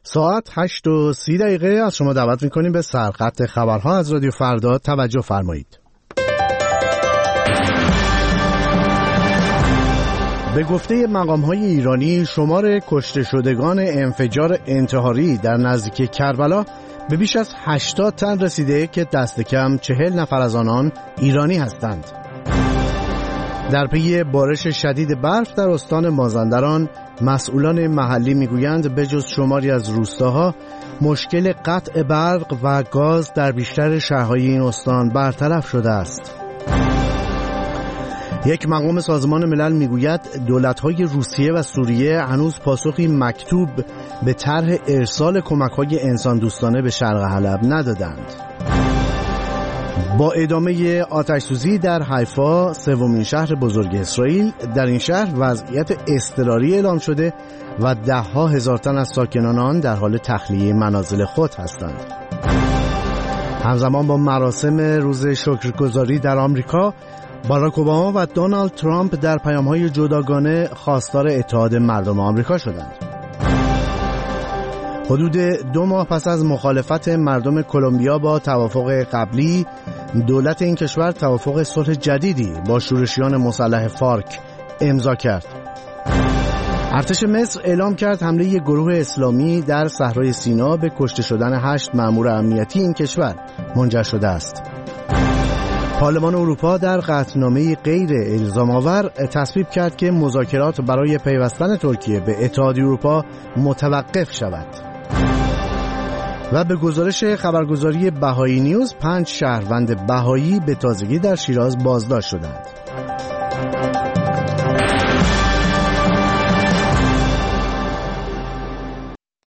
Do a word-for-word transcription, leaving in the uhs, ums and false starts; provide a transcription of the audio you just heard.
ساعت هشت و سی دقیقه از شما دعوت میکنیم به سرخط خبرها از رادیو فردا توجه فرمایید. به گفته مقام‌های ایرانی شمار کشته شدگان انفجار انتحاری در نزدیکی کربلا به بیش از هشتاد تن رسیده که دست کم چهل نفر از آنان ایرانی هستند. در پی بارش شدید برف در استان مازندران مسئولان محلی میگویند بجز شماری از روستاها مشکل قطع برق و گاز در بیشتر شهرهای این استان برطرف شده است. یک مقام سازمان ملل میگوید دولت‌های روسیه و سوریه هنوز پاسخی مکتوب به طرح ارسال کمک‌های انسان دوستانه به شرق حلب ندادند. با ادامه آتش‌سوزی در حیفا، سومین شهر بزرگ اسرائیل، در این شهر وضعیت اضطراری اعلام شده و ده‌ها هزار تن از ساکنان آن در حال تخلیه منازل خود هستند. همزمان با مراسم روز شکرگزاری در آمریکا، باراک اوباما و دونالد ترامپ در پیام‌های جداگانه خواستار اتحاد مردم آمریکا شدند. حدود دو ماه پس از مخالفت مردم کلمبیا با توافق قبلی، دولت این کشور توافق صلح جدیدی با شورشیان مسلح فارک امضا کرد. ارتش مصر اعلام کرد حمله یک گروه اسلامی در صحرای سینا به کشته شدن هشت مأمور امنیتی این کشور منجر شده است. پارلمان اروپا در قطعنامه غیر الزام‌آور تصویب کرد که مذاکرات برای پیوستن ترکیه به اتحادیه اروپا متوقف شود. و به گزارش خبرگزاری بهایی نیوز، پنج شهروند بهایی به تازگی در شیراز بازداشت شدند.